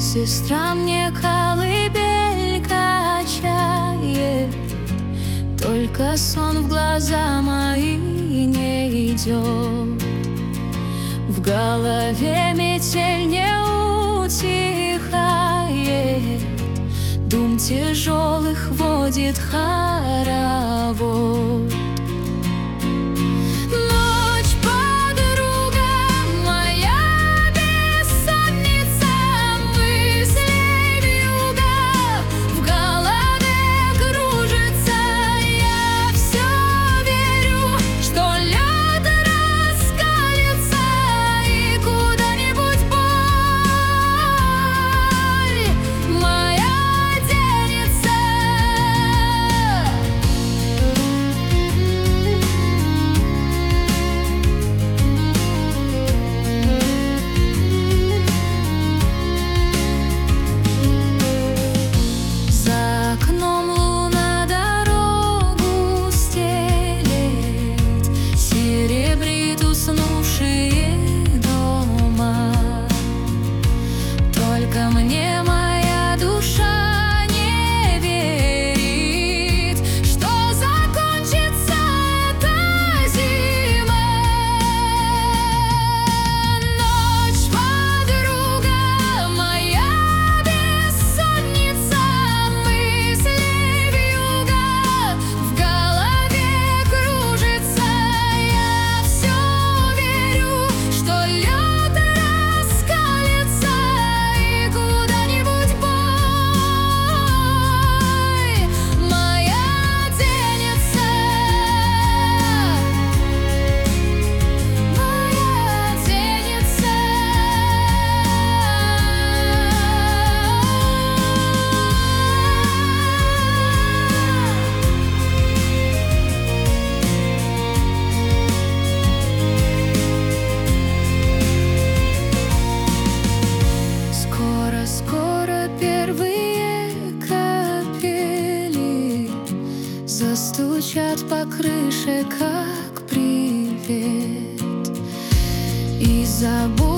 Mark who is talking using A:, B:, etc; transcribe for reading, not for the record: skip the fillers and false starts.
A: сестра мне колыбель качает, только сон в глаза мои не идет. В голове метель не утихает, дум тяжелых водит хоровод. Мне моя душа не верит, что закончится эта зима. Ночь, подруга моя, бессонница, мысли вьюга, в голове кружится. Я все верю, что лед раскалится, застучат по крыше, как привет, и забудут.